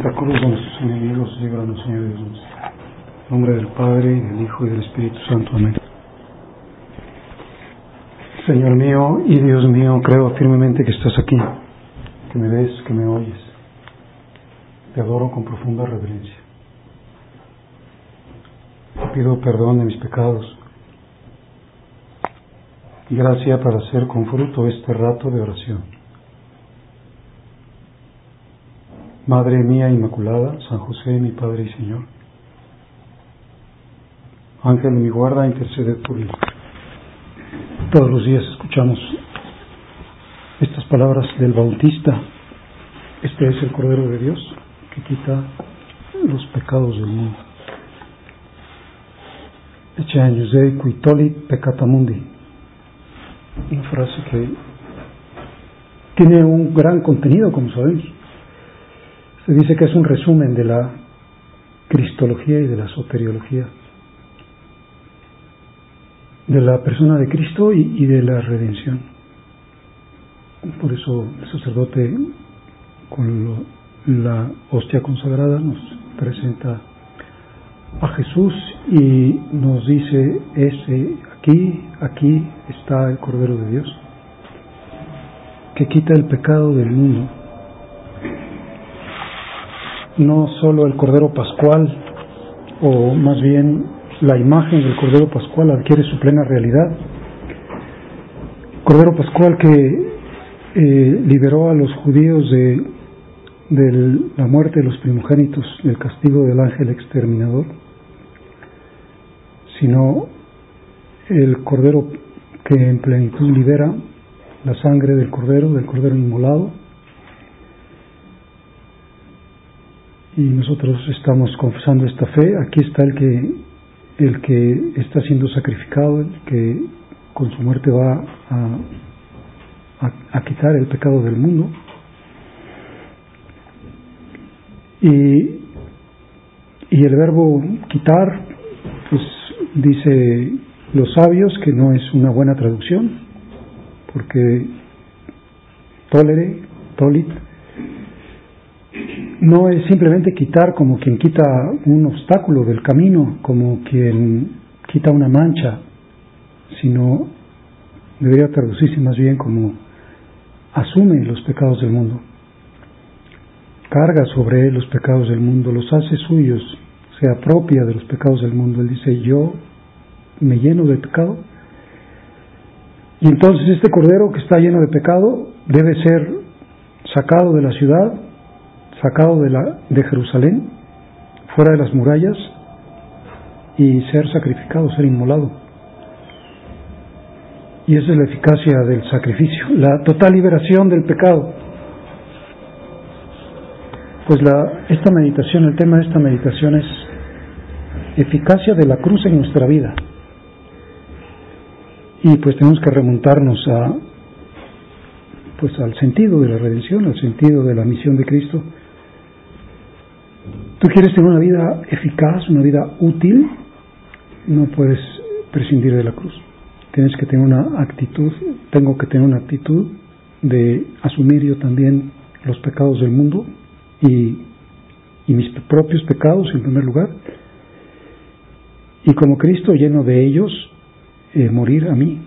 La cruz de nuestros enemigos, líbranos, Señor Dios nuestro. En nombre del Padre, y del Hijo, y del Espíritu Santo. Amén. Señor mío y Dios mío, creo firmemente que estás aquí, que me ves, que me oyes. Te adoro con profunda reverencia. Te pido perdón de mis pecados y gracia para hacer con fruto este rato de oración. Madre mía Inmaculada, San José, mi Padre y Señor, Ángel de mi guarda, intercede por mí. Todos los días escuchamos estas palabras del Bautista. Este es el Cordero de Dios que quita los pecados del mundo. Ecce Josei qui tollit peccata mundi. Una frase que tiene un gran contenido, como sabemos. Se dice que es un resumen de la cristología y de la soteriología, de la persona de Cristo y de la redención. Por eso el sacerdote con la hostia consagrada nos presenta a Jesús y nos dice, aquí está el Cordero de Dios, que quita el pecado del mundo. No solo el Cordero Pascual, o más bien la imagen del Cordero Pascual adquiere su plena realidad. Cordero Pascual que liberó a los judíos de la muerte de los primogénitos, del castigo del ángel exterminador, sino el Cordero que en plenitud libera la sangre del Cordero inmolado. Y nosotros estamos confesando esta fe. Aquí está el que está siendo sacrificado, el que con su muerte va a quitar el pecado del mundo. Y el verbo quitar, pues dice los sabios que no es una buena traducción, porque tolit, no es simplemente quitar como quien quita un obstáculo del camino, como quien quita una mancha, sino debería traducirse más bien como asume los pecados del mundo, carga sobre él los pecados del mundo, los hace suyos, se apropia de los pecados del mundo. Él dice, yo me lleno de pecado, y entonces este cordero que está lleno de pecado debe ser sacado de la ciudad, sacado de Jerusalén, fuera de las murallas, y ser sacrificado, ser inmolado. Y esa es la eficacia del sacrificio, la total liberación del pecado. Pues esta meditación, el tema de esta meditación es eficacia de la cruz en nuestra vida. Y pues tenemos que remontarnos al sentido de la redención, al sentido de la misión de Cristo. Tú quieres tener una vida eficaz, una vida útil, no puedes prescindir de la cruz. Tienes que tener tengo que tener una actitud de asumir yo también los pecados del mundo y mis propios pecados en primer lugar, y como Cristo, lleno de ellos, morir a mí.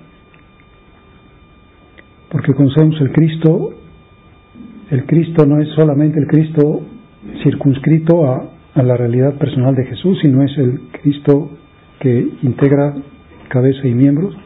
Porque conocemos el Cristo no es solamente el Cristo circunscrito a la realidad personal de Jesús, sino es el Cristo que integra cabeza y miembros,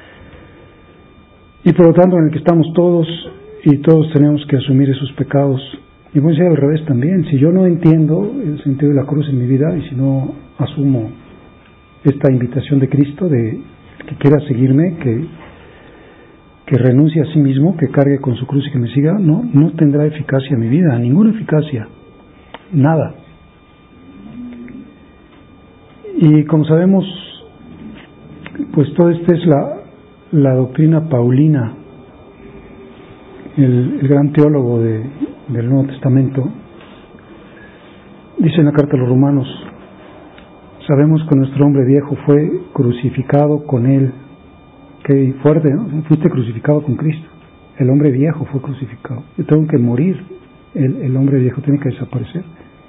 y por lo tanto en el que estamos todos, y todos tenemos que asumir esos pecados. Y voy a decir al revés también, si yo no entiendo el sentido de la cruz en mi vida, y si no asumo esta invitación de Cristo de que quiera seguirme, que renuncie a sí mismo, que cargue con su cruz y que me siga, no tendrá eficacia en mi vida, ninguna eficacia, nada. Y como sabemos, pues toda esta es la doctrina paulina. El gran teólogo del Nuevo Testamento dice en la carta a los Romanos, sabemos que nuestro hombre viejo fue crucificado con él. Qué fuerte, ¿no? Fuiste crucificado con Cristo. El hombre viejo fue crucificado. Yo tengo que morir. El hombre viejo tiene que desaparecer.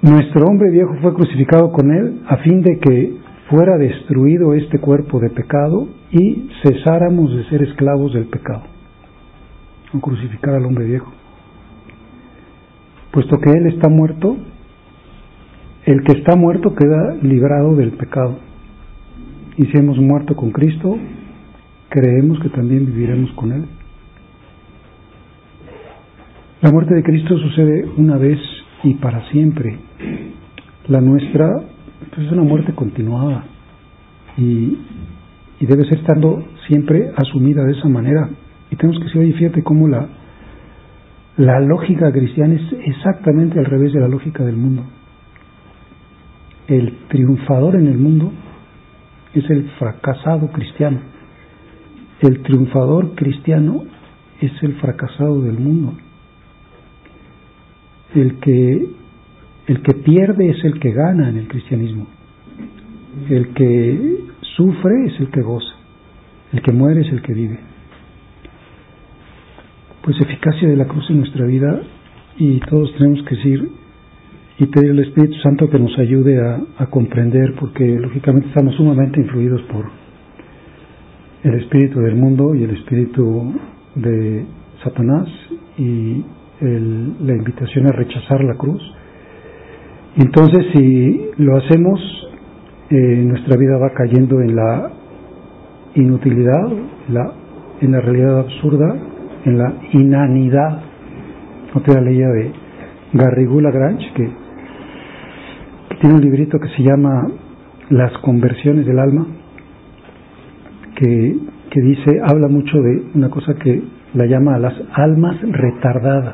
Nuestro hombre viejo fue crucificado con Él a fin de que fuera destruido este cuerpo de pecado y cesáramos de ser esclavos del pecado. No crucificar al hombre viejo. Puesto que Él está muerto, el que está muerto queda librado del pecado. Y si hemos muerto con Cristo, creemos que también viviremos con Él. La muerte de Cristo sucede una vez y para siempre. La nuestra pues, es una muerte continuada y debe ser estando siempre asumida de esa manera. Y tenemos que decir, oye, fíjate cómo la lógica cristiana es exactamente al revés de la lógica del mundo. El triunfador en el mundo es el fracasado cristiano. El triunfador cristiano es el fracasado del mundo. El que pierde es el que gana en el cristianismo. El que sufre es el que goza. El que muere es el que vive. Pues eficacia de la cruz en nuestra vida, y todos tenemos que decir y pedir al Espíritu Santo que nos ayude a comprender, porque lógicamente estamos sumamente influidos por el espíritu del mundo y el espíritu de Satanás y la invitación a rechazar la cruz. Entonces, si lo hacemos, nuestra vida va cayendo en la inutilidad, en la realidad absurda, en la inanidad. Otra leía de Garrigou Lagrange, que tiene un librito que se llama Las conversiones del alma, que habla mucho de una cosa que la llama a las almas retardadas.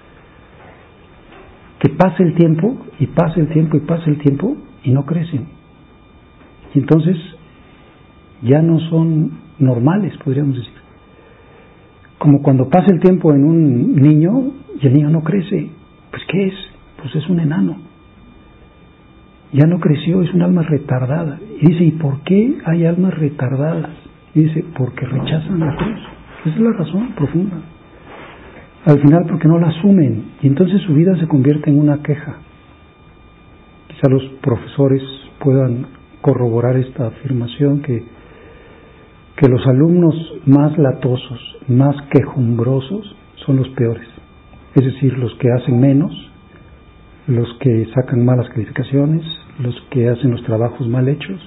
Que pasa el tiempo, y pasa el tiempo, y pasa el tiempo, y no crecen. Y entonces ya no son normales, podríamos decir. Como cuando pasa el tiempo en un niño, y el niño no crece. Pues ¿qué es? Pues es un enano. Ya no creció, es un alma retardada. Y dice, ¿y por qué hay almas retardadas? Y dice, porque rechazan la cruz. Esa es la razón profunda. Al final, porque no la asumen, y entonces su vida se convierte en una queja. Quizá los profesores puedan corroborar esta afirmación, que los alumnos más latosos, más quejumbrosos, son los peores. Es decir, los que hacen menos, los que sacan malas calificaciones, los que hacen los trabajos mal hechos.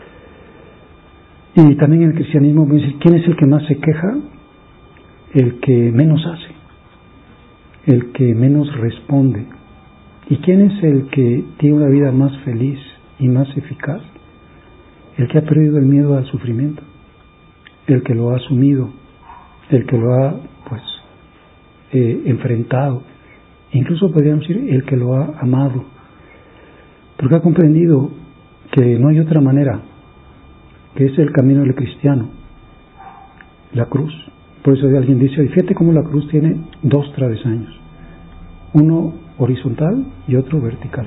Y también en el cristianismo, ¿quién es el que más se queja? El que menos hace, el que menos responde. ¿Y quién es el que tiene una vida más feliz y más eficaz? El que ha perdido el miedo al sufrimiento, el que lo ha asumido, el que lo ha enfrentado, incluso podríamos decir el que lo ha amado, porque ha comprendido que no hay otra manera, que es el camino del cristiano, la cruz. Por eso alguien dice, fíjate cómo la cruz tiene dos travesaños, uno horizontal y otro vertical.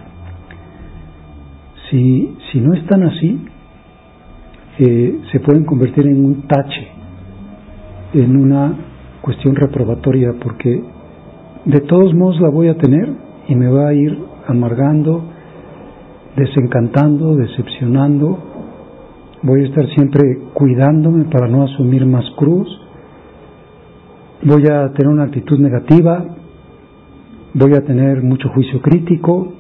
Si no están así, se pueden convertir en un tache, en una cuestión reprobatoria, porque de todos modos la voy a tener y me va a ir amargando, desencantando, decepcionando. Voy a estar siempre cuidándome para no asumir más cruz. Voy a tener una actitud negativa, voy a tener mucho juicio crítico,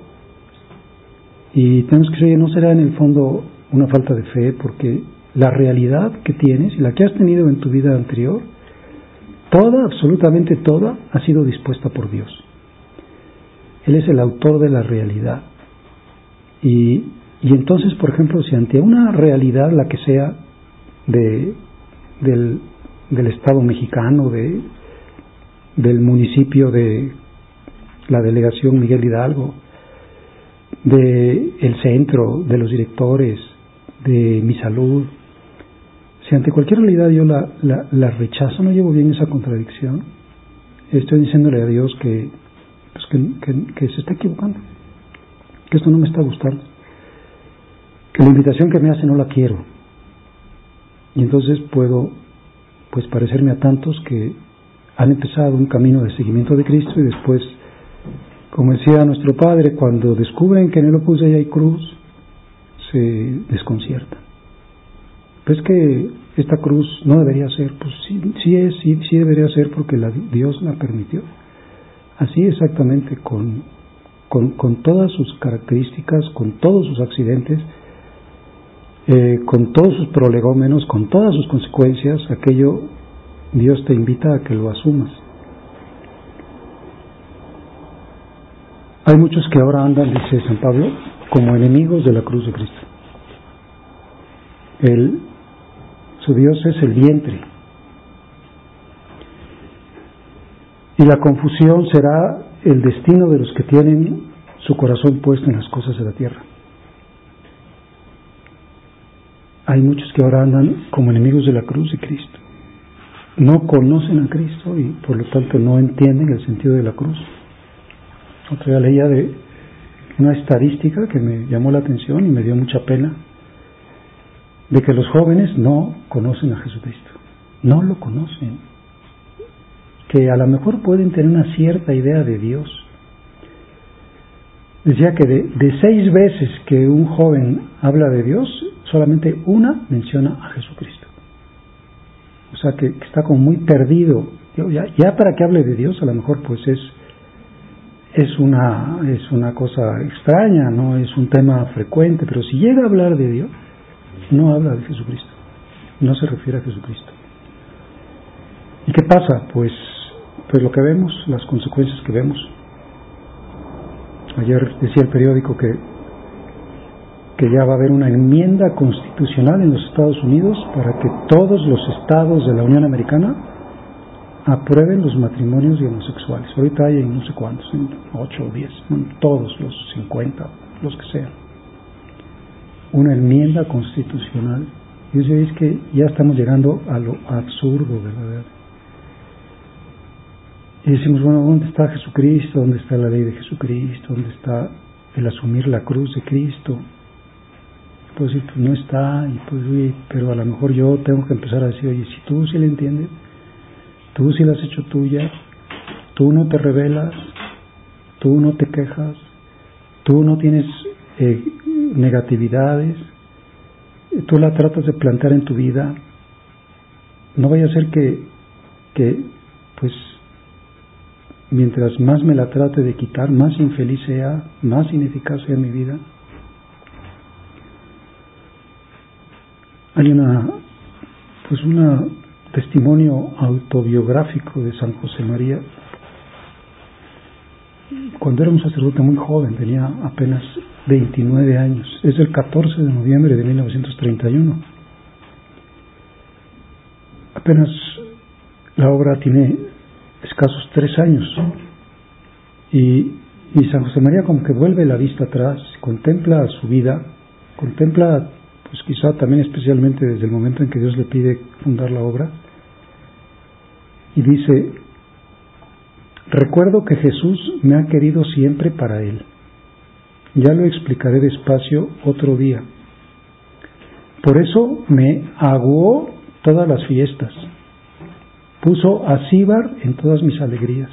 y tenemos que decir, no será en el fondo una falta de fe, porque la realidad que tienes y la que has tenido en tu vida anterior, toda, absolutamente toda, ha sido dispuesta por Dios. Él es el autor de la realidad. Y entonces, por ejemplo, si ante una realidad, la que sea, del Estado mexicano, del municipio de la delegación Miguel Hidalgo, del centro, de los directores, de mi salud, si ante cualquier realidad yo la rechazo, no llevo bien esa contradicción, estoy diciéndole a Dios que se está equivocando, que esto no me está gustando, que la invitación que me hace no la quiero. Y entonces puedo parecerme a tantos que han empezado un camino de seguimiento de Cristo y después Como decía nuestro padre, cuando descubren que en el Opus Dei hay cruz, se desconciertan. Pues que esta cruz no debería ser, pues sí debería ser porque Dios la permitió. Así exactamente, con todas sus características, con todos sus accidentes, con todos sus prolegómenos, con todas sus consecuencias, aquello Dios te invita a que lo asumas. Hay muchos que ahora andan, dice San Pablo, como enemigos de la cruz de Cristo. Su Dios es el vientre. Y la confusión será el destino de los que tienen su corazón puesto en las cosas de la tierra. Hay muchos que ahora andan como enemigos de la cruz de Cristo. No conocen a Cristo y por lo tanto no entienden el sentido de la cruz. Otra vez leía de una estadística que me llamó la atención y me dio mucha pena, de que los jóvenes no conocen a Jesucristo. No lo conocen. Que a lo mejor pueden tener una cierta idea de Dios. Decía que de 6 veces que un joven habla de Dios, solamente una menciona a Jesucristo. O sea que está como muy perdido. Ya para que hable de Dios, a lo mejor pues es una cosa extraña, no es un tema frecuente, pero si llega a hablar de Dios, no habla de Jesucristo, no se refiere a Jesucristo. ¿Y qué pasa? Pues lo que vemos, las consecuencias que vemos. Ayer decía el periódico que ya va a haber una enmienda constitucional en los Estados Unidos para que todos los estados de la Unión Americana aprueben los matrimonios de homosexuales. Ahorita hay en no sé cuántos, en 8 o 10, todos los 50, los que sean. Una enmienda constitucional. Y eso es que ya estamos llegando a lo absurdo, ¿verdad? Y decimos, bueno, ¿dónde está Jesucristo? ¿Dónde está la ley de Jesucristo? ¿Dónde está el asumir la cruz de Cristo? Pues sí, pues no está, y pues, pero a lo mejor yo tengo que empezar a decir, oye, si tú sí la entiendes, tú sí la has hecho tuya, tú no te rebelas, tú no te quejas, tú no tienes negatividades, tú la tratas de plantar en tu vida, no vaya a ser que pues mientras más me la trate de quitar, más infeliz sea, más ineficaz sea mi vida. Hay un testimonio autobiográfico de San José María. Cuando era un sacerdote muy joven, tenía apenas 29 años, es el 14 de noviembre de 1931. Apenas la obra tiene escasos 3 años. Y San José María como que vuelve la vista atrás, contempla su vida, contempla pues quizá también especialmente desde el momento en que Dios le pide fundar la obra, y dice: recuerdo que Jesús me ha querido siempre para Él. Ya lo explicaré despacio otro día. Por eso me aguó todas las fiestas, puso acíbar en todas mis alegrías,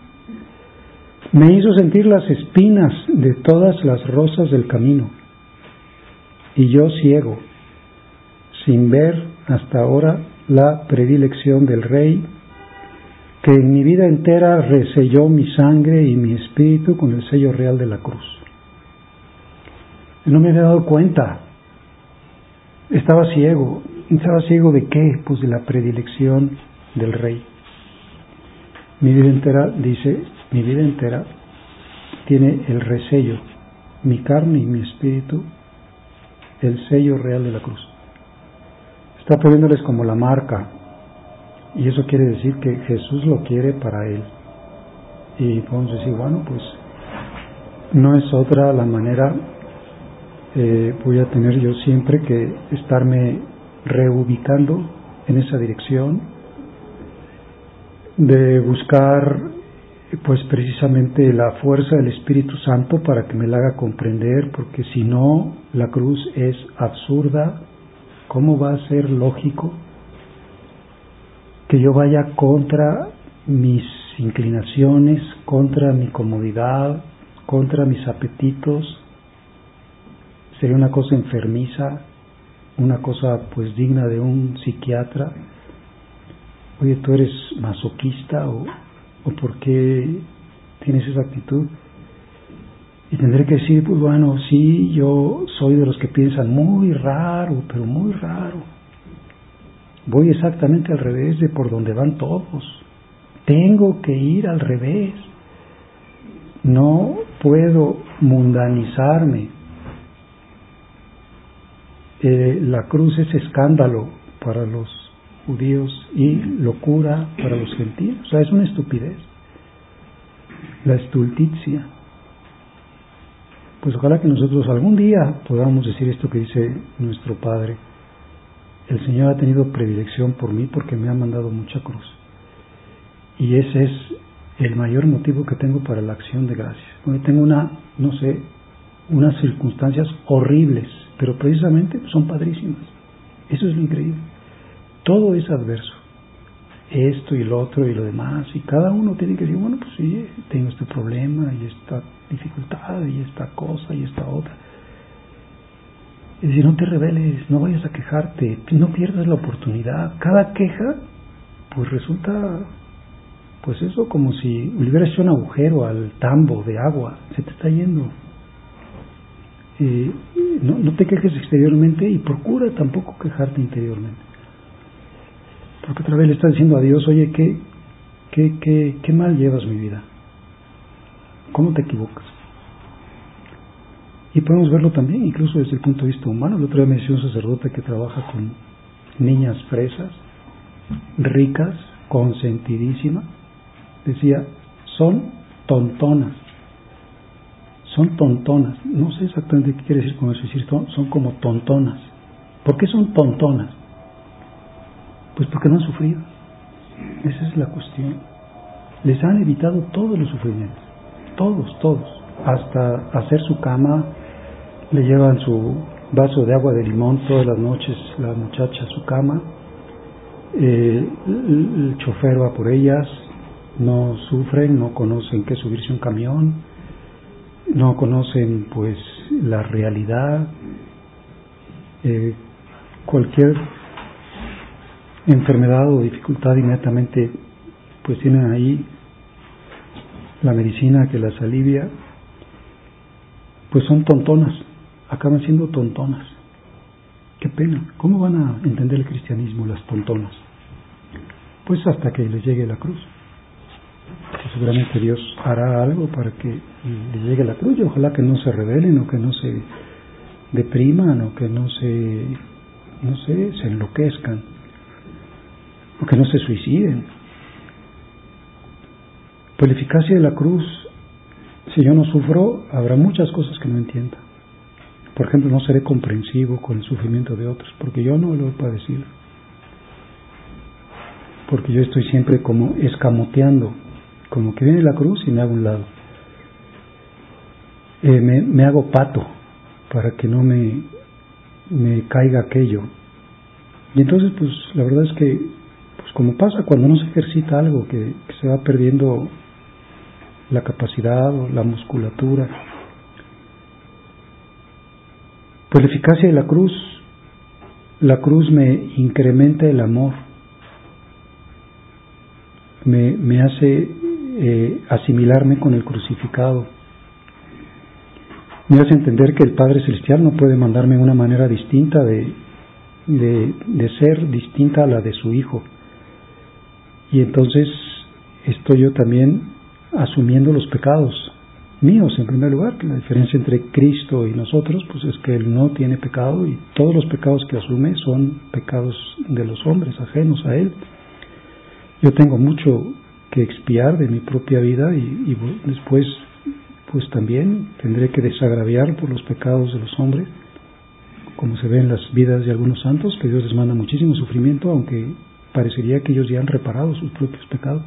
me hizo sentir las espinas de todas las rosas del camino, y yo ciego, sin ver hasta ahora la predilección del Rey, que en mi vida entera reselló mi sangre y mi espíritu con el sello real de la cruz. No me había dado cuenta, estaba ciego. ¿Estaba ciego de qué? Pues de la predilección del Rey. Mi vida entera, dice, mi vida entera tiene el resello, mi carne y mi espíritu, el sello real de la cruz. Está poniéndoles como la marca, y eso quiere decir que Jesús lo quiere para Él. Y podemos decir, bueno, pues no es otra la manera, voy a tener yo siempre que estarme reubicando en esa dirección, de buscar pues precisamente la fuerza del Espíritu Santo para que me la haga comprender, porque si no, la cruz es absurda. ¿Cómo va a ser lógico que yo vaya contra mis inclinaciones, contra mi comodidad, contra mis apetitos, sería una cosa enfermiza, una cosa pues digna de un psiquiatra. Oye, ¿tú eres masoquista o por qué tienes esa actitud? Y tendré que decir, pues bueno, sí, yo soy de los que piensan muy raro, pero muy raro. Voy exactamente al revés de por donde van todos. Tengo que ir al revés. No puedo mundanizarme. La cruz es escándalo para los judíos y locura para los gentiles. O sea, es una estupidez. La estulticia. Pues ojalá que nosotros algún día podamos decir esto que dice nuestro Padre. El Señor ha tenido predilección por mí porque me ha mandado mucha cruz. Y ese es el mayor motivo que tengo para la acción de gracias. Hoy tengo unas circunstancias horribles, pero precisamente son padrísimas. Eso es lo increíble. Todo es adverso. Esto y lo otro y lo demás. Y cada uno tiene que decir, bueno, pues sí, tengo este problema y esta dificultad y esta cosa y esta otra. Es decir, no te rebeles, no vayas a quejarte, no pierdas la oportunidad. Cada queja, pues resulta, pues eso, como si le hubieras hecho un agujero al tambo de agua, se te está yendo. No te quejes exteriormente y procura tampoco quejarte interiormente. Porque otra vez le estás diciendo a Dios, oye, ¿qué mal llevas mi vida? ¿Cómo te equivocas? Y podemos verlo también, incluso desde el punto de vista humano. El otro día me decía un sacerdote que trabaja con niñas fresas, ricas, consentidísimas. Decía, son tontonas. Son tontonas. No sé exactamente qué quiere decir con eso. Decir, son como tontonas. ¿Por qué son tontonas? Pues porque no han sufrido. Esa es la cuestión. Les han evitado todos los sufrimientos. Todos. Hasta hacer su cama, le llevan su vaso de agua de limón todas las noches, la muchacha a su cama. El chofer va por ellas, no sufren, no conocen qué subirse a un camión, no conocen pues la realidad. Cualquier enfermedad o dificultad inmediatamente pues tienen ahí la medicina que las alivia. Pues son tontonas, acaban siendo tontonas. Qué pena. ¿Cómo van a entender el cristianismo las tontonas? Pues hasta que les llegue la cruz. Que seguramente Dios hará algo para que les llegue la cruz y ojalá que no se rebelen o que no se depriman o que no se enloquezcan o que no se suiciden. Pues la eficacia de la cruz, si yo no sufro, habrá muchas cosas que no entienda. Por ejemplo, no seré comprensivo con el sufrimiento de otros, porque yo no lo he padecido. Porque yo estoy siempre como escamoteando, como que viene la cruz y me hago a un lado. Me hago pato para que no me caiga aquello. Y entonces, pues, la verdad es que, pues como pasa cuando no se ejercita algo, que se va perdiendo la capacidad o la musculatura. Pues la eficacia de la cruz me incrementa el amor, me hace asimilarme con el crucificado, me hace entender que el Padre Celestial no puede mandarme una manera distinta de ser distinta a la de su Hijo. Y entonces estoy yo también asumiendo los pecados míos en primer lugar, que la diferencia entre Cristo y nosotros pues es que Él no tiene pecado y todos los pecados que asume son pecados de los hombres ajenos a Él. Yo tengo mucho que expiar de mi propia vida y después pues también tendré que desagraviar por los pecados de los hombres, como se ve en las vidas de algunos santos, que Dios les manda muchísimo sufrimiento, aunque parecería que ellos ya han reparado sus propios pecados.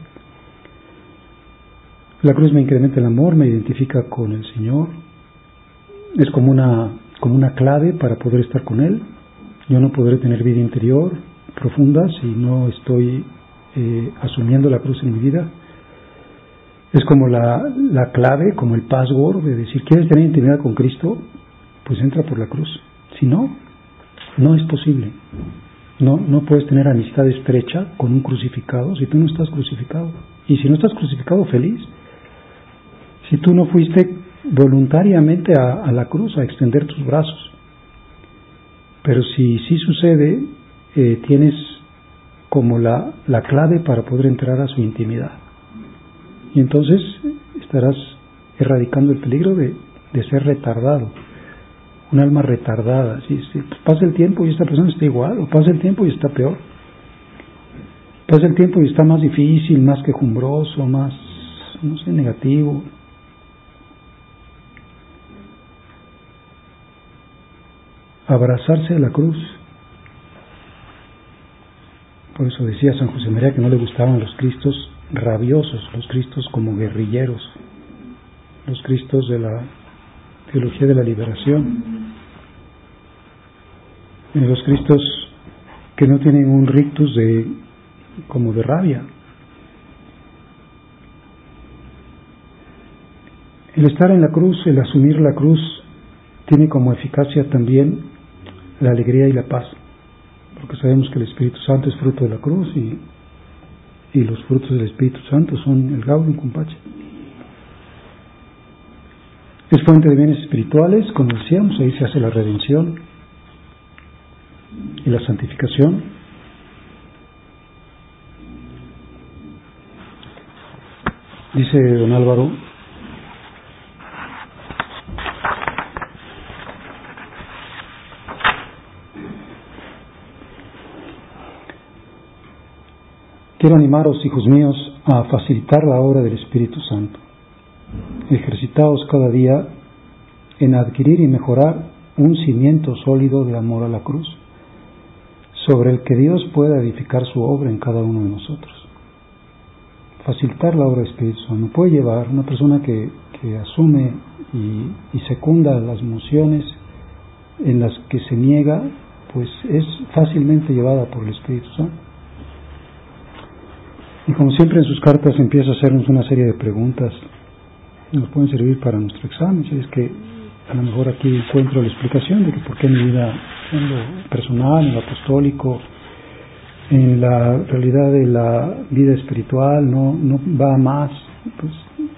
La cruz me incrementa el amor, me identifica con el Señor, es como una clave para poder estar con Él. Yo no podré tener vida interior profunda si no estoy asumiendo la cruz en mi vida. Es como la clave, como el password de decir, ¿quieres tener intimidad con Cristo? Pues entra por la cruz. Si no, no es posible. No puedes tener amistad estrecha con un crucificado si tú no estás crucificado. Y si no estás crucificado, feliz. Si tú no fuiste voluntariamente a la cruz a extender tus brazos. Pero si sí sucede, tienes como la clave para poder entrar a su intimidad. Y entonces estarás erradicando el peligro de ser retardado. Un alma retardada. ¿Sí? Pasa el tiempo y esta persona está igual, o pasa el tiempo y está peor. Pasa el tiempo y está más difícil, más quejumbroso, más, no sé, negativo. Abrazarse a la cruz. Por eso decía San José María que no le gustaban los Cristos rabiosos, los Cristos como guerrilleros, los Cristos de la teología de la liberación, los Cristos que no tienen un rictus como de rabia. El estar en la cruz, el asumir la cruz, tiene como eficacia también la alegría y la paz, porque sabemos que el Espíritu Santo es fruto de la cruz y los frutos del Espíritu Santo son el Gaudium cum Pace. Es fuente de bienes espirituales, como decíamos, ahí se hace la redención y la santificación. Dice don Álvaro: quiero animaros, hijos míos, a facilitar la obra del Espíritu Santo. Ejercitaos cada día en adquirir y mejorar un cimiento sólido de amor a la cruz, sobre el que Dios pueda edificar su obra en cada uno de nosotros. Facilitar la obra del Espíritu Santo puede llevar una persona que asume y secunda las mociones en las que se niega, pues es fácilmente llevada por el Espíritu Santo. Y como siempre en sus cartas empieza a hacernos una serie de preguntas que nos pueden servir para nuestro examen. Si es que a lo mejor aquí encuentro la explicación de que por qué mi vida en lo personal, en lo apostólico, en la realidad de la vida espiritual no va más. Pues,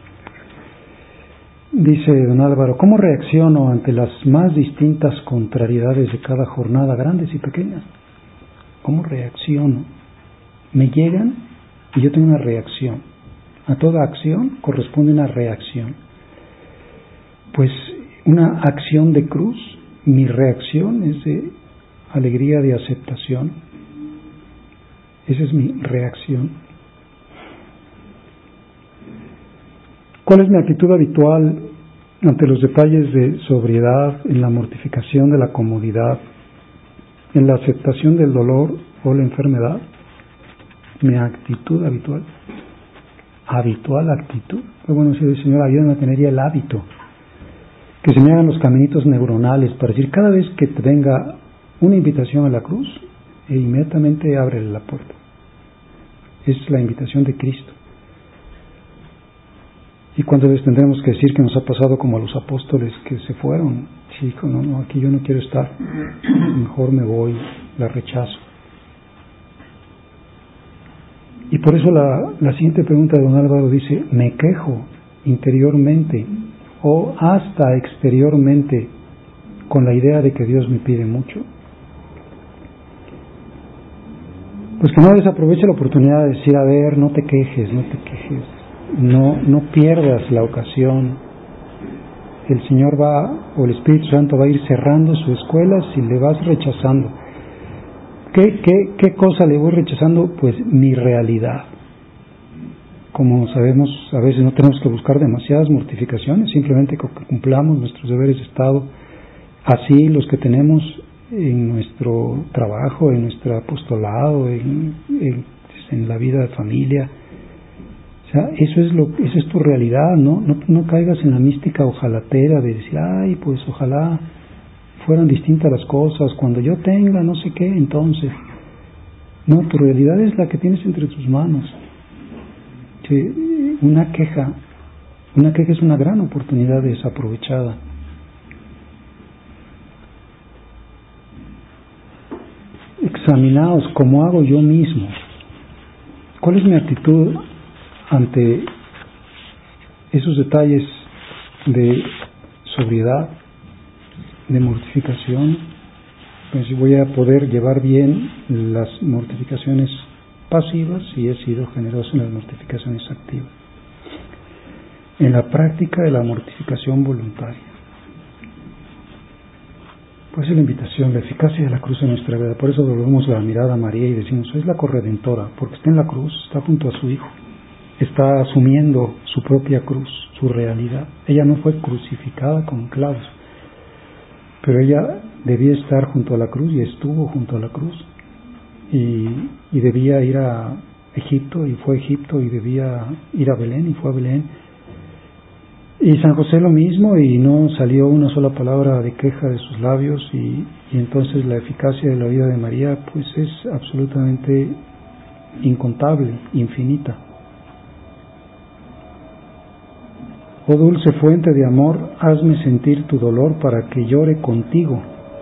dice don Álvaro: ¿cómo reacciono ante las más distintas contrariedades de cada jornada, grandes y pequeñas? ¿Cómo reacciono? Me llegan y yo tengo una reacción. A toda acción corresponde una reacción. Pues una acción de cruz, mi reacción es de alegría, de aceptación. Esa es mi reacción. ¿Cuál es mi actitud habitual ante los detalles de sobriedad, en la mortificación de la comodidad, en la aceptación del dolor o la enfermedad? Mi actitud habitual. Habitual actitud. Bueno, si el Señor ayúdame a tener ya el hábito, que se me hagan los caminitos neuronales para decir, cada vez que te venga una invitación a la cruz, inmediatamente ábrele la puerta. Es la invitación de Cristo. ¿Y cuántas veces tendremos que decir que nos ha pasado como a los apóstoles que se fueron? Chico, no, aquí yo no quiero estar, mejor me voy, la rechazo. Y por eso la siguiente pregunta de don Álvaro dice: ¿me quejo interiormente o hasta exteriormente con la idea de que Dios me pide mucho? Pues que no desaproveche la oportunidad de decir: a ver, no te quejes, no pierdas la ocasión. El Señor o el Espíritu Santo va a ir cerrando su escuela si le vas rechazando. ¿Qué cosa le voy rechazando? Pues mi realidad. Como sabemos, a veces no tenemos que buscar demasiadas mortificaciones, simplemente que cumplamos nuestros deberes de Estado, así los que tenemos en nuestro trabajo, en nuestro apostolado, en la vida de familia. O sea, esa es tu realidad, no caigas en la mística ojalatera de decir: ay, pues ojalá fueran distintas las cosas, cuando yo tenga no sé qué, entonces. No, tu realidad es la que tienes entre tus manos. Sí, una queja Una queja es una gran oportunidad desaprovechada. Examinaos cómo hago yo mismo. ¿Cuál es mi actitud ante esos detalles de sobriedad, de mortificación? Pues si voy a poder llevar bien las mortificaciones pasivas y he sido generoso en las mortificaciones activas. En la práctica de la mortificación voluntaria. Pues es la invitación, la eficacia de la cruz en nuestra vida. Por eso volvemos la mirada a María y decimos, es la corredentora, porque está en la cruz, está junto a su Hijo, está asumiendo su propia cruz, su realidad. Ella no fue crucificada con clavos, pero ella debía estar junto a la cruz y estuvo junto a la cruz. Y debía ir a Egipto y fue a Egipto, y debía ir a Belén y fue a Belén. Y San José lo mismo, y no salió una sola palabra de queja de sus labios, y entonces la eficacia de la vida de María pues es absolutamente incontable, infinita. Oh dulce fuente de amor, hazme sentir tu dolor para que llore contigo.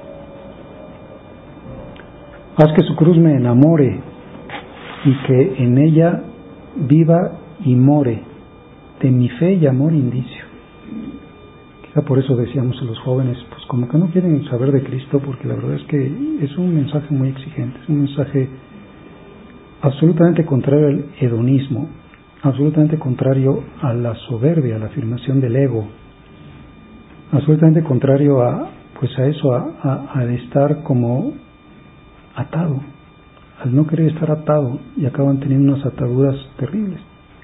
Haz que su cruz me enamore y que en ella viva y more de mi fe y amor indicio. Quizá por eso decíamos a los jóvenes, pues como que no quieren saber de Cristo, porque la verdad es que es un mensaje muy exigente, es un mensaje absolutamente contrario al hedonismo, absolutamente contrario a la soberbia, a la afirmación del ego, absolutamente contrario a eso, a estar como atado, al no querer estar atado, y acaban teniendo unas ataduras terribles.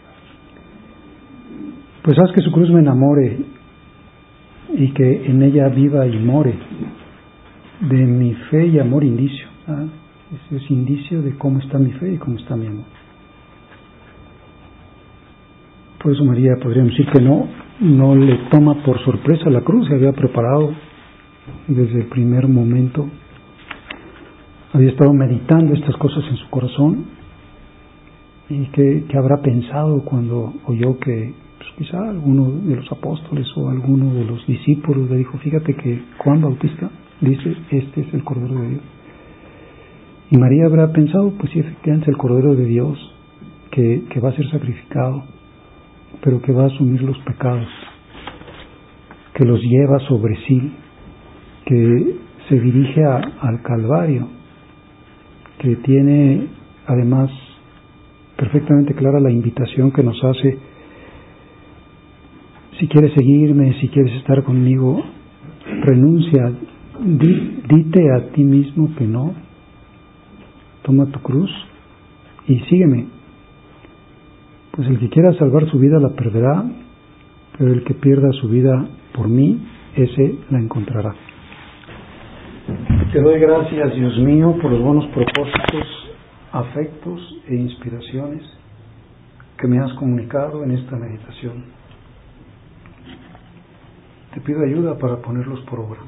Pues haz que su cruz me enamore y que en ella viva y more de mi fe y amor indicio. Ese es indicio de cómo está mi fe y cómo está mi amor. Por eso María, podríamos decir que no le toma por sorpresa la cruz, se había preparado desde el primer momento, había estado meditando estas cosas en su corazón. ¿Y qué habrá pensado cuando oyó que quizá alguno de los apóstoles o alguno de los discípulos le dijo, fíjate que Juan Bautista dice, este es el Cordero de Dios? Y María habrá pensado, pues sí, efectivamente es el Cordero de Dios que va a ser sacrificado, pero que va a asumir los pecados, que los lleva sobre sí, que se dirige al Calvario, que tiene además perfectamente clara la invitación que nos hace: si quieres seguirme, si quieres estar conmigo, renuncia, dite a ti mismo que no, toma tu cruz y sígueme. Pues el que quiera salvar su vida la perderá, pero el que pierda su vida por mí, ese la encontrará. Te doy gracias, Dios mío, por los buenos propósitos, afectos e inspiraciones que me has comunicado en esta meditación. Te pido ayuda para ponerlos por obra.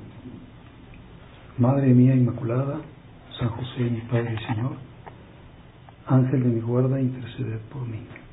Madre mía Inmaculada, San José, mi Padre y Señor, Ángel de mi guarda, interceded por mí.